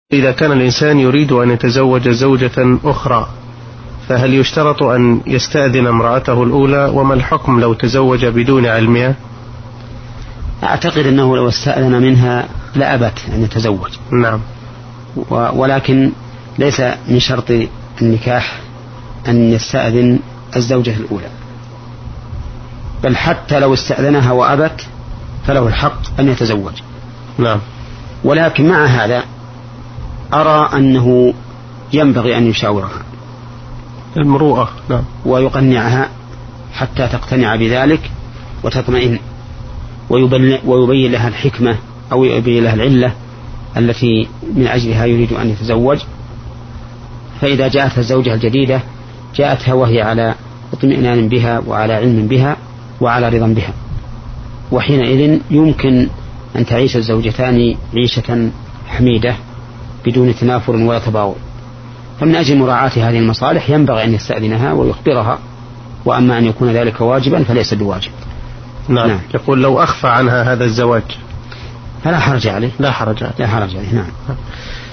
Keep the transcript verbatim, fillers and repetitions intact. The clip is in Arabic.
إذا كان الإنسان يريد أن يتزوج زوجة أخرى فهل يشترط أن يستأذن امرأته الأولى؟ وما الحكم لو تزوج بدون علمها؟ أعتقد أنه لو استأذن منها لأبت أن يتزوج. نعم. ولكن ليس من شرط النكاح أن يستأذن الزوجة الأولى، بل حتى لو استأذنها وأبت فله الحق أن يتزوج. نعم. ولكن مع هذا أرى أنه ينبغي أن يشاورها المروءة. نعم. ويقنعها حتى تقتنع بذلك وتطمئن، ويبين لها الحكمة أو يبين لها العلة التي من أجلها يريد أن يتزوج. فإذا جاءت الزوجة الجديدة جاءتها وهي على اطمئنان بها وعلى علم بها وعلى رضا بها، وحينئذ يمكن أن تعيش الزوجتان عيشة حميدة بدون تنافر ولا تباغض. فمن أجل مراعاة هذه المصالح ينبغي أن يستأذنها ويخبرها، وأما أن يكون ذلك واجبا فليس بواجب. نعم. نعم. يقول لو أخفى عنها هذا الزواج فلا حرج عليه. لا حرج عليه. لا حرج عليه. نعم.